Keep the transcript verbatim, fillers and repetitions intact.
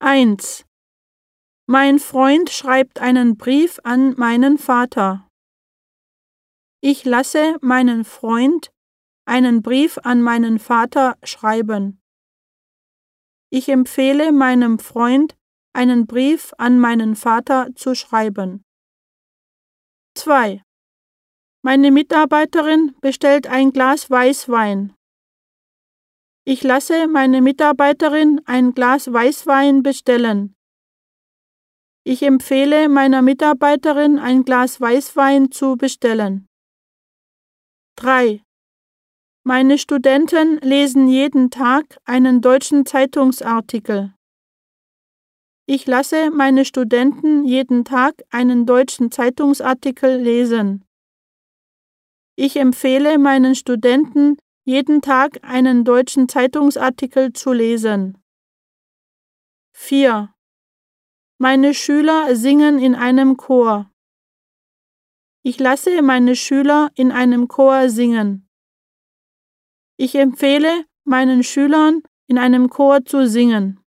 eins. Mein Freund schreibt einen Brief an meinen Vater. Ich lasse meinen Freund einen Brief an meinen Vater schreiben. Ich empfehle meinem Freund, einen Brief an meinen Vater zu schreiben. zwei. Meine Mitarbeiterin bestellt ein Glas Weißwein. Ich lasse meine Mitarbeiterin ein Glas Weißwein bestellen. Ich empfehle meiner Mitarbeiterin, ein Glas Weißwein zu bestellen. drei. Meine Studenten lesen jeden Tag einen deutschen Zeitungsartikel. Ich lasse meine Studenten jeden Tag einen deutschen Zeitungsartikel lesen. Ich empfehle meinen Studenten, jeden Tag einen deutschen Zeitungsartikel zu lesen. vier. Meine Schüler singen in einem Chor. Ich lasse meine Schüler in einem Chor singen. Ich empfehle meinen Schülern, in einem Chor zu singen.